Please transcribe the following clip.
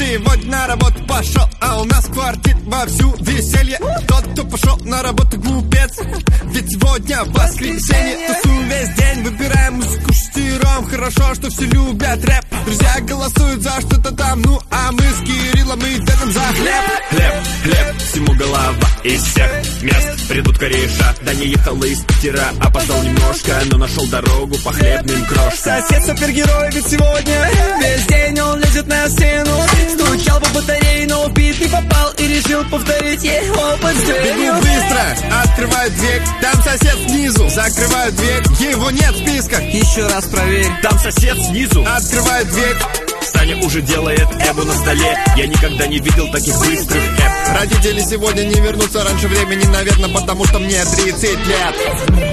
сегодня на работу пошел, а у нас квартир вовсю веселье. Тот, кто пошел на работу, глупец, ведь сегодня воскресенье. Тусуем весь день, выбираем музыку шестером. Хорошо, что все любят рэп. Друзья голосуют за что-то там, ну а мы с Кириллом и Дэном за хлеб. Хлеб, всему голова из всех мест придут кореша. Да не ехал из Питера, а пошел немножко, но нашел дорогу по хлебным крошкам. Сосед супергерой, ведь сегодня весь день он лезет на стену. Стучал по батарее, но в бит не попал и решил повторить его опыт с дверью. Бегу быстро, открываю дверь, там сосед снизу. Закрываю дверь, его нет в списках. Еще раз проверь. Там сосед снизу. Открываю дверь. Саня уже делает эбу на столе. Я никогда не видел таких быстрых эб. Родители сегодня не вернутся раньше времени, наверное, потому что мне 30 лет.